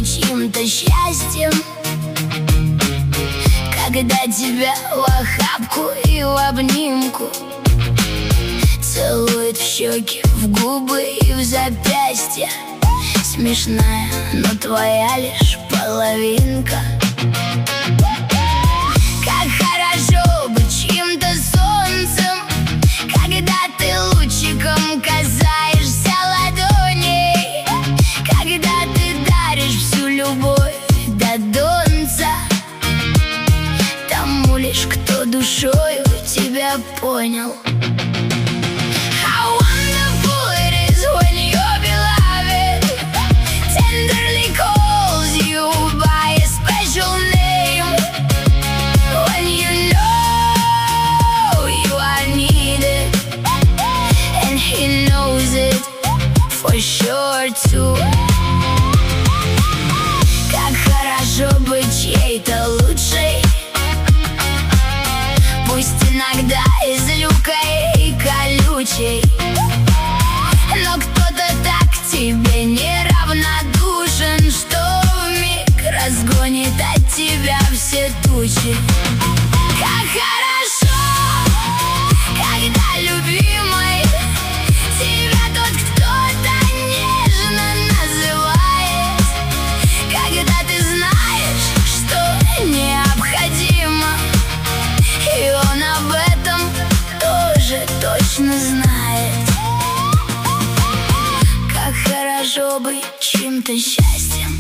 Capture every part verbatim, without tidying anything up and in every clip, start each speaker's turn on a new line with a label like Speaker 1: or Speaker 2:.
Speaker 1: чьим-то счастьем, когда тебя в охапку и в обнимку целует в щеки, в губы и в запястья. Смешная, но твоя лишь половинка. Как хорошо быть чьим-то солнцем, когда ты лучиком касаешься ладоней, когда ты даришь всю любовь до донца тому лишь, кто душою тебя понял. For sure too. Как хорошо быть чьей-то лучшей, пусть иногда и злюкой и колючей, но кто-то так к тебе неравнодушен, что вмиг разгонит от тебя все тучи. Как хорошо, когда любимый тебя тот кто-то нежно называет, когда ты знаешь, что необходимо, и он об этом тоже точно знает. Как хорошо быть чьим-то счастьем,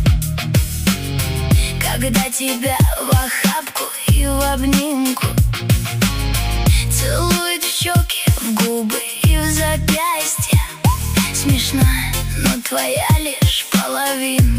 Speaker 1: когда тебя в охапку и в обнимку целует в щеки, в губы и в запястья. Смешная, но твоя лишь половина.